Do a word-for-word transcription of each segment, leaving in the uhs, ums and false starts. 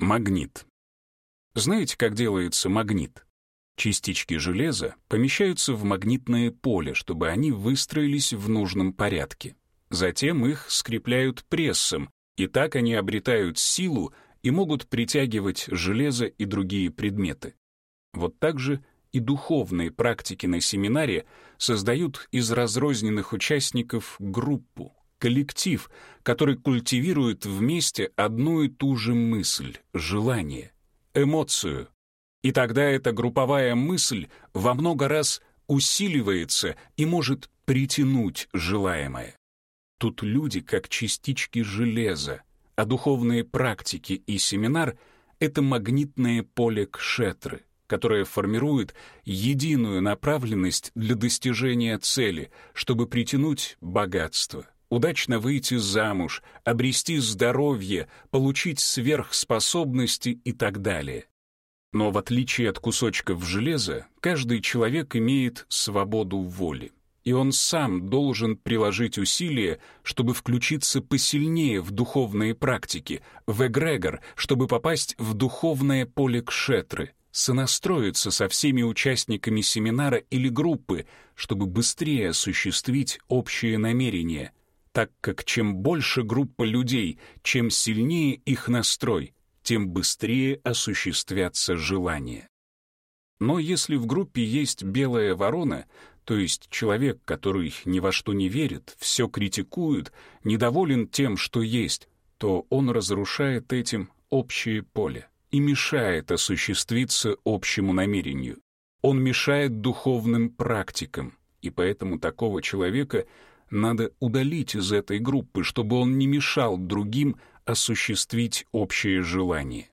Магнит. Знаете, как делается магнит? Частички железа помещаются в магнитное поле, чтобы они выстроились в нужном порядке. Затем их скрепляют прессом, и так они обретают силу и могут притягивать железо и другие предметы. Вот так же и духовные практики на семинаре создают из разрозненных участников группу, коллектив, который культивирует вместе одну и ту же мысль, желание, эмоцию. И тогда эта групповая мысль во много раз усиливается и может притянуть желаемое. Тут люди как частички железа, а духовные практики и семинар — это магнитное поле кшетры, которое формирует единую направленность для достижения цели, чтобы притянуть богатство, удачно выйти замуж, обрести здоровье, получить сверхспособности и так далее. Но в отличие от кусочков железа, каждый человек имеет свободу воли, и он сам должен приложить усилия, чтобы включиться посильнее в духовные практики, в эгрегор, чтобы попасть в духовное поле кшетры, сонастроиться со всеми участниками семинара или группы, чтобы быстрее осуществить общее намерение, так как чем больше группа людей, чем сильнее их настрой, тем быстрее осуществятся желания. Но если в группе есть белая ворона, то есть человек, который ни во что не верит, все критикует, недоволен тем, что есть, то он разрушает этим общее поле и мешает осуществиться общему намерению. Он мешает духовным практикам, и поэтому такого человека надо удалить из этой группы, чтобы он не мешал другим осуществить общее желание.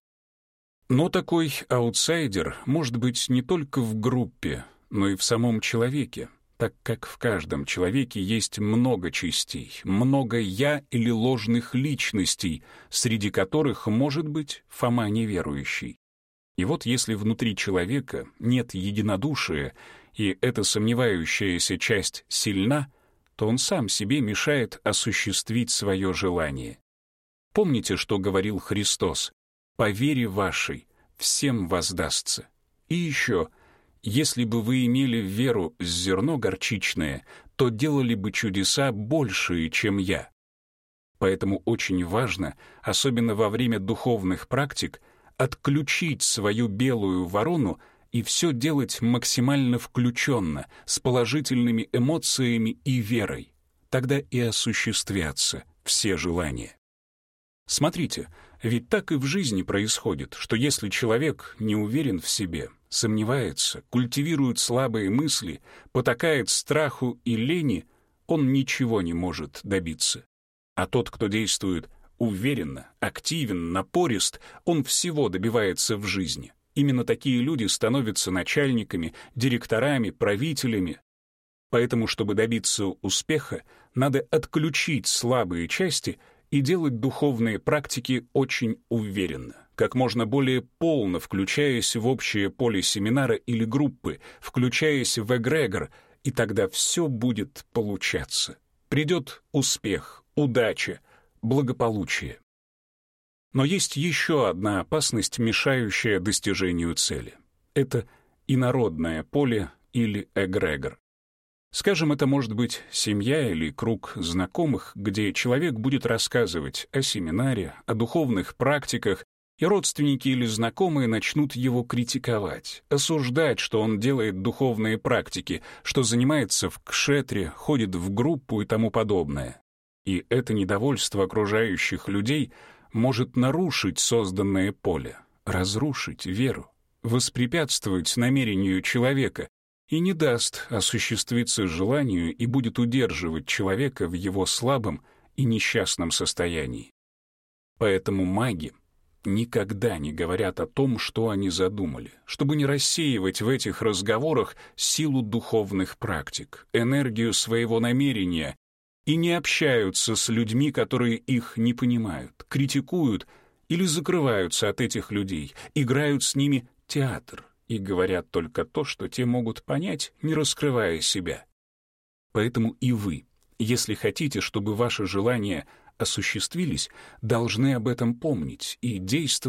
Но такой аутсайдер может быть не только в группе, но и в самом человеке, так как в каждом человеке есть много частей, много «я» или ложных личностей, среди которых может быть Фома неверующий. И вот если внутри человека нет единодушия, и эта сомневающаяся часть сильна, то он сам себе мешает осуществить свое желание. Помните, что говорил Христос? «По вере вашей всем воздастся». И еще, если бы вы имели веру с зерно горчичное, то делали бы чудеса большие, чем я. Поэтому очень важно, особенно во время духовных практик, отключить свою белую ворону и все делать максимально включенно, с положительными эмоциями и верой. Тогда и осуществятся все желания. Смотрите, ведь так и в жизни происходит, что если человек не уверен в себе, сомневается, культивирует слабые мысли, потакает страху и лени, он ничего не может добиться. А тот, кто действует уверенно, активен, напорист, он всего добивается в жизни. Именно такие люди становятся начальниками, директорами, правителями. Поэтому, чтобы добиться успеха, надо отключить слабые части и делать духовные практики очень уверенно, как можно более полно включаясь в общее поле семинара или группы, включаясь в эгрегор, и тогда все будет получаться. Придет успех, удача, благополучие. Но есть еще одна опасность, мешающая достижению цели. Это инородное поле или эгрегор. Скажем, это может быть семья или круг знакомых, где человек будет рассказывать о семинаре, о духовных практиках, и родственники или знакомые начнут его критиковать, осуждать, что он делает духовные практики, что занимается в кшетре, ходит в группу и тому подобное. И это недовольство окружающих людей может нарушить созданное поле, разрушить веру, воспрепятствовать намерению человека и не даст осуществиться желанию и будет удерживать человека в его слабом и несчастном состоянии. Поэтому маги никогда не говорят о том, что они задумали, чтобы не рассеивать в этих разговорах силу духовных практик, энергию своего намерения, и не общаются с людьми, которые их не понимают, критикуют или закрываются от этих людей, играют с ними театр и говорят только то, что те могут понять, не раскрывая себя. Поэтому и вы, если хотите, чтобы ваши желания осуществились, должны об этом помнить и действовать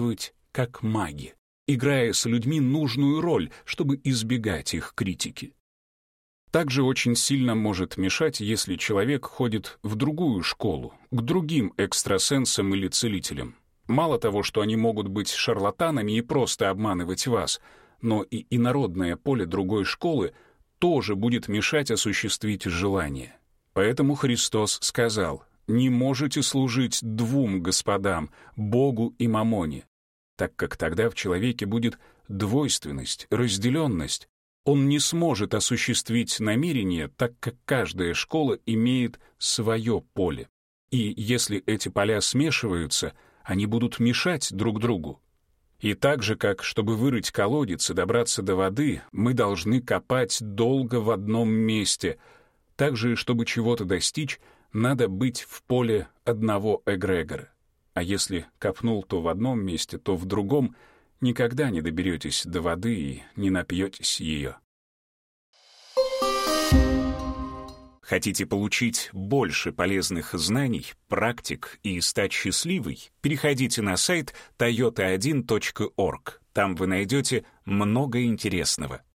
как маги, играя с людьми нужную роль, чтобы избегать их критики. Также очень сильно может мешать, если человек ходит в другую школу, к другим экстрасенсам или целителям. Мало того, что они могут быть шарлатанами и просто обманывать вас, но и инородное поле другой школы тоже будет мешать осуществить желание. Поэтому Христос сказал: «Не можете служить двум господам, Богу и мамоне», так как тогда в человеке будет двойственность, разделенность. Он не сможет осуществить намерение, так как каждая школа имеет свое поле. И если эти поля смешиваются, они будут мешать друг другу. И так же, как чтобы вырыть колодец и добраться до воды, мы должны копать долго в одном месте. Также, чтобы чего-то достичь, надо быть в поле одного эгрегора. А если копнул то в одном месте, то в другом, никогда не доберетесь до воды и не напьетесь ее. Хотите получить больше полезных знаний, практик и стать счастливой? Переходите на сайт тойота один точка орг. Там вы найдете много интересного.